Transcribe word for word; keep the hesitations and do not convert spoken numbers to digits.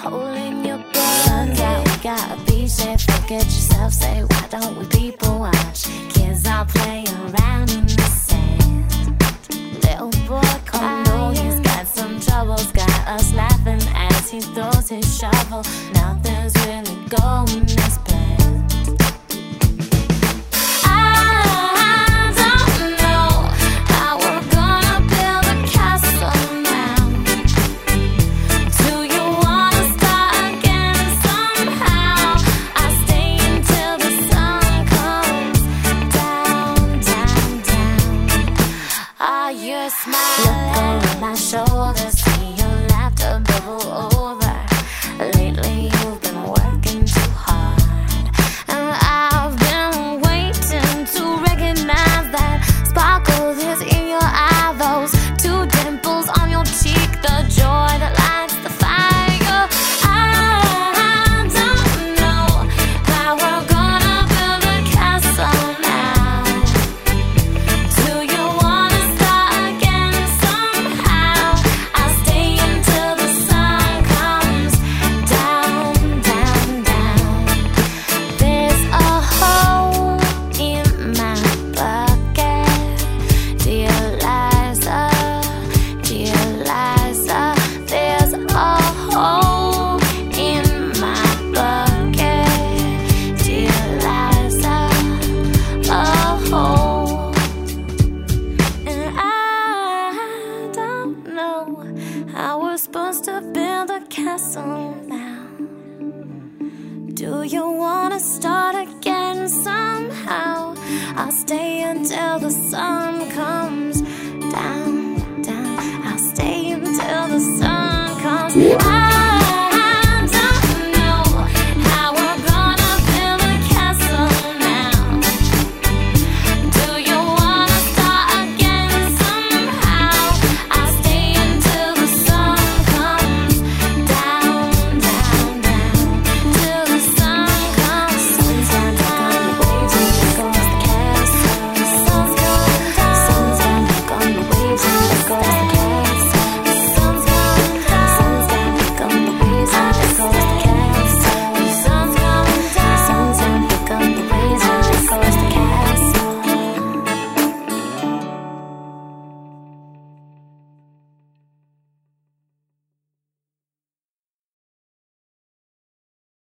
hole in your butt. Turns out we gotta be safe. Forget yourself, say why don't we people watch? Kids all playing around in the sand. Little boy crying, oh no, he's got some troubles. Got us laughing as he throws his shovel. Nothing's really going as planned. Look over my shoulder, see your laughter bubble over. Lately you've been working too hard, and I've been waiting to recognize that sparkle is in your eye. Those two dimples on your cheek, the joy that lights the fire. I don't know how we're gonna build a castle now. Do you wanna start again somehow? I'll stay until the sun comes down, down, down. There's a hole in my bucket, dear Liza, dear Liza. There's a hole in my bucket, dear Liza, a hole. And I don't know how we're supposed to build a castle now. Do you wanna start again somehow? I'll stay until the sun comes